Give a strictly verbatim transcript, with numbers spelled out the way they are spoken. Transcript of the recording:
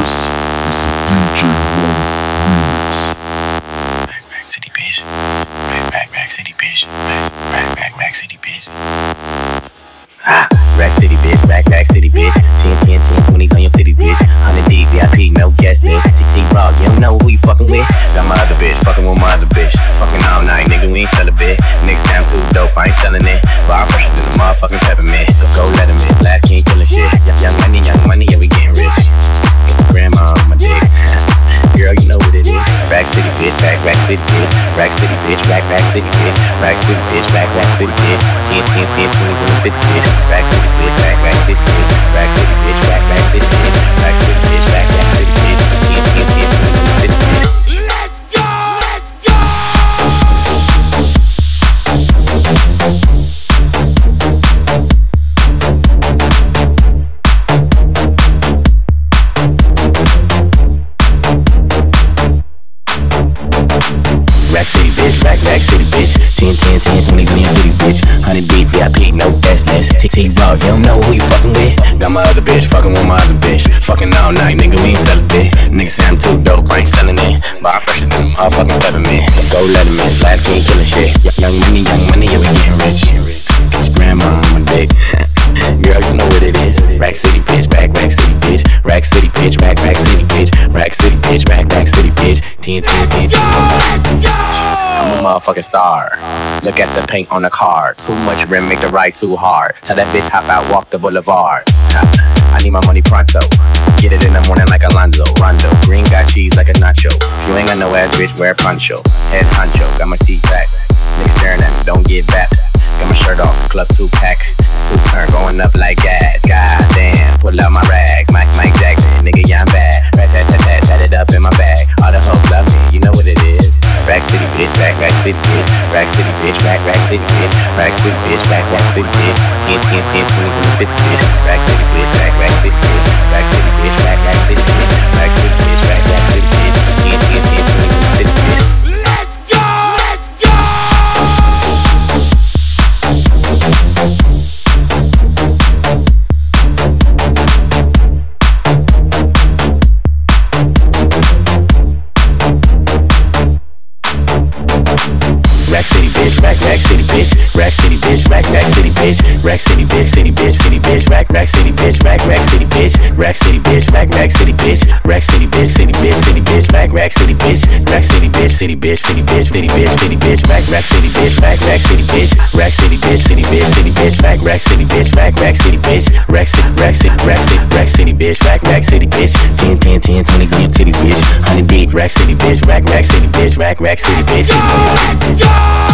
This is a D J Room remix. Rack, rack, city, bitch. Rack, rack, rack, city, bitch. Rack, rack, rack, rack, city, bitch. Ah, rack city, bitch. Rack, rack, city, bitch. ten, ten, ten, twenties on your city, bitch. one hundred D, V I P, no guest list. T T Raw, you don't know who you fucking with. Got my other bitch, fucking with my other bitch. Fucking all night, nigga, we ain't sell a bit. Niggas sound too dope, I ain't selling it. Bar fresher than a motherfucking peppermint. Go let him in, last king killing shit. Young money, young money, yeah, we getting rich. Grandma on my dick. Girl, you know what it is. Rack city, bitch. Rack, rack city, bitch. Rack city, bitch. Rack, rack city, bitch. Rack city, bitch. Rack, rack city, bitch. ten, ten, ten, twenties and the fifties, bitch. Rack city, bitch. Rack, rack city, bitch. Rack city, bitch. Rack, rack city, bitch. Rack city, bitch. Rack, rack city, bitch. ten, ten, ten, twenties and the fifties, bitch. Let's go! Let's go! Rack city, bitch, rack, rack city, bitch. ten, ten, ten, twenties on your city, bitch. one hundred D, V I P, no guest list. T T Raw, you don't know who you fucking with. Got my other bitch, fucking with my other bitch. Fucking all night, nigga, we ain't sell a bit. Nigga say I'm too dope, I ain't selling it. Bar fresher than a motherfucking peppermint. Go let him in, last king killing shit. Young money, young money, yeah, we getting rich. Get your grandma on my dick. Girl, you know what it is. Rack city, bitch, rack, rack city, bitch. Rack city, bitch, rack, rack city, bitch. Rack city, bitch, rack, rack city, bitch. ten, ten, ten, ten. I'm a motherfucking star. Look at the paint on the car. Too much rim, make the ride too hard. Tell that bitch hop out, walk the boulevard. I need my money pronto. Get it in the morning like Alonzo. Rondo. Green got cheese like a nacho. If you ain't got no ass, bitch, wear a poncho. Head honcho, got my seat back. Niggas staring at me, don't get back. Got my shirt off, club two pack. It's two turn, going up like gas. God damn, pull out my rags. Mike, Mike Jackson, nigga, yeah, I'm bad. Rat tat tat tat, tat it up in my bag. All the hoes love me, you know what it is. Rack city, bitch, rack, rack city, bitch. Rack city, bitch, rack, rack city, bitch. Rack city, bitch, rack, rack city, bitch. ten, ten, ten, twenties and the fifties, bitch. Rack city, bitch, rack, rack city, bitch. Rack city, bitch, rack, rack city, bitch. Rack city, bitch, rack, rack city, bitch. ten, ten, ten, twenties and the fifties, bitch. Let's go! Let's go! Rack city, bitch, rack, rack city, bitch. Rack city, bitch, rack, rack city, bitch. Rack city, bitch, city, bitch, city, bitch. Rack, rack city, bitch, rack, rack city, bitch. Rack city, bitch, rack, rack city, bitch. Rack city, bitch, city, bitch, city, bitch. Rack, rack city, bitch. Rack city, bitch, city, bitch, city, bitch, city, bitch, city, bitch. Rack, rack city, bitch, rack, rack city, bitch. Rack city, bitch, city, bitch, city, bitch. Rack, rack city, bitch, rack, rack city, bitch. Rack city, rack city, rack city, rack city, bitch. Rack, rack city, bitch. ten, ten, ten, twenties on your titty, bitch. one hundred D, rack city, bitch. Rack, rack city, bitch. Rack, rack city, bitch. Let's go!